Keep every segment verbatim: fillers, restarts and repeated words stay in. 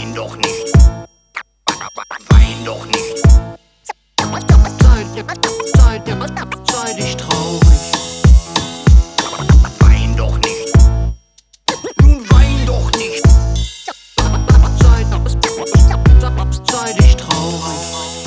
Wein doch nicht. Wein doch nicht. Sei, sei, sei dich traurig. Wein doch nicht. Nun wein doch nicht. Sei, sei dich traurig.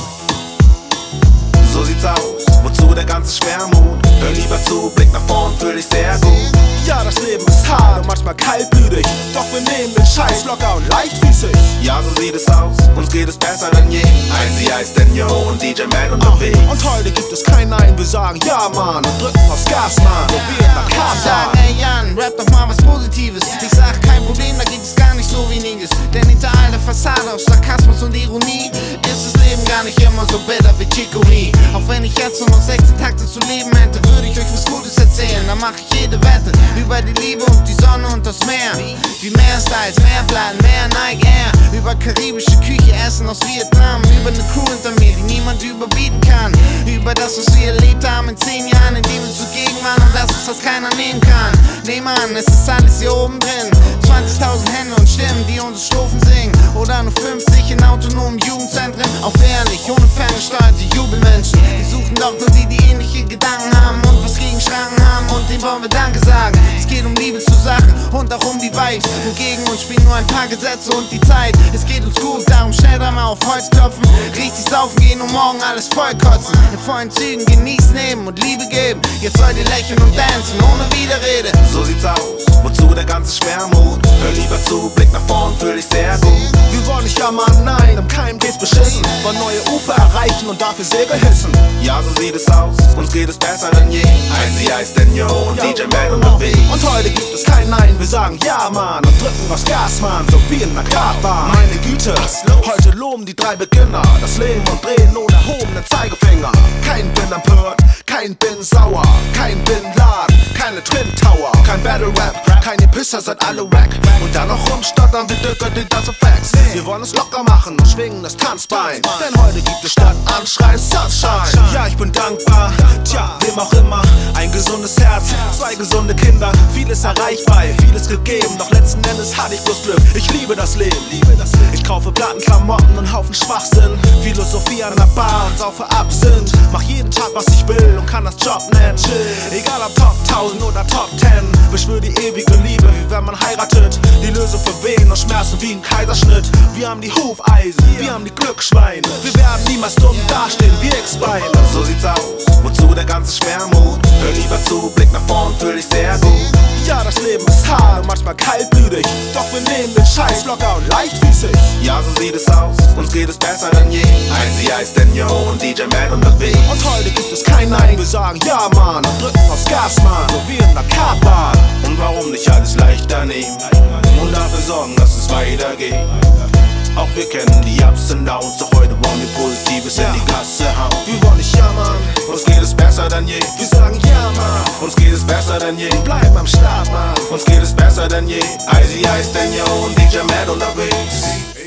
So sieht's aus, wozu der ganze Schwermut? Hör lieber zu, Blick nach vorn, fühl dich sehr gut. Ja, das Leben ist hart und manchmal kaltblütig, doch wir nehmen den Scheiß locker und leichtfüßig. Ja, so sieht es aus, uns geht es besser denn je. I C I, Stenyo und D J Matt unterwegs. Und heute gibt es kein Nein, wir sagen ja, Mann, und drücken aufs Gas, Mann, und wir in der Ich Karte. sag, ey Jan, rap doch mal was Positives. Ich sag, kein Problem, da gibt es gar nicht so weniges. Denn hinter all der Fassade aus Sarkasmus und Ironie ist das Leben gar nicht immer so bitter wie Chicory. Auch wenn ich jetzt nur noch sechzehn Takte zu leben hätte, würde ich euch was Gutes erzählen. Dann mach ich jede Wette über die Liebe und die Sonne und das Meer. Wie mehr Styles, mehr Platten, mehr Nike Air. Über karibische Küche, Essen aus Vietnam. Über eine Crew hinter mir, die niemand überbieten kann. Über das, was wir erlebt haben in zehn Jahren, in dem wir zugegen waren und das, was keiner nehmen kann. Nehm an, es ist alles hier oben drin. zwanzigtausend Hände und Stimmen, die unsere Strophen singen. Oder nur fünfzig in autonomen Jugendzentren. Auch ehrlich, ohne ferngesteuerte Jubelmenschen. Wir suchen doch nur die, die ähnliche Gedanken haben und was gegen Schranken haben. Und denen wollen wir Danke sagen. Es geht um Liebe zur Sache und auch um die Vibes. Und gegen uns spielen nur ein paar Gesetze und die Zeit. Es geht uns gut, darum schnell dreimal auf Holz klopfen. Richtig saufen gehen und morgen alles vollkotzen. In vollen Zügen genießen, nehmen und Liebe geben. Jetzt sollt ihr lächeln und dancen, ohne Widerrede. So sieht's aus, wozu der ganze Schwermut? Hör lieber zu, Blick nach vorn, fühl dich sehr gut. Wir wollen nicht jammern, nein, am Keim geht's beschissen. Wollen neue Ufer erreichen und dafür Segel hissen. Ja, so sieht es aus, uns geht es besser denn je. I C I, Stenyo und D J Matt unterwegs. Und heute gibt es kein Nein, wir sagen ja, Mann, und drücken aufs Gas, Mann, so wie in der Kartbahn. Meine Güte, heute loben die drei Beginner das Leben und drehen ohne erhobenen Zeigefinger. Kein bin empört, kein bin sauer, kein bin Laden, keine Twin Tower, kein Battle Rap, keine Pisser, seid alle wack. Und dann noch rumstottern wie Döcker, die das Facts. Wir wollen es locker machen und schwingen das Tanzbein, denn heute gibt es statt Anschreien Sunshine. Ja, ich bin dankbar, tja, wem auch immer. Ein gesundes Herz, zwei gesunde Kinder, vieles erreichbar, vieles gegeben. Doch letzten Endes hatte ich bloß Glück, ich liebe das Leben. Ich kaufe Platten, Klamotten und Haufen Schwachsinn. Philosophie an der Bar und saufe Absinth. Mach jeden Tag, was ich will und kann das Job nennen. Egal ob Top tausend oder Top zehn. Beschwör die ewige Liebe, wie wenn man heiratet. Die Lösung für Wehen und Schmerzen wie ein Kaiserschnitt. Wir haben die Hufeisen, wir haben die Glücksschweine. Wir werden niemals dumm dastehen wie X-Beine. So sieht's aus, wozu der ganze Schwermut? Hör lieber zu, Blick nach vorn, fühl dich sehr gut. Ja, das Leben ist hart und manchmal kaltblütig, doch wir nehmen den Scheiß locker und leichtfüßig. Ja, so sieht es aus, uns geht es besser denn je. I C I, Stenyo und D J Matt unterwegs. Und heute gibt es kein Nein, wir sagen ja, Mann, und drücken aufs Gas, Mann, so wie in der Kartbahn. Und warum nicht alles leichter nehmen und dafür sorgen, dass es weitergeht. Auch wir kennen die Ups und Downs, doch heute wollen wir Positives in die Gasse hauen. Wir wollen nicht jammern, uns geht es besser denn je. Wir sagen ja, Mann, uns geht es besser denn je. Bleiben am Start, Mann, uns geht es besser denn je. I C I, Stenyo und D J Matt unterwegs.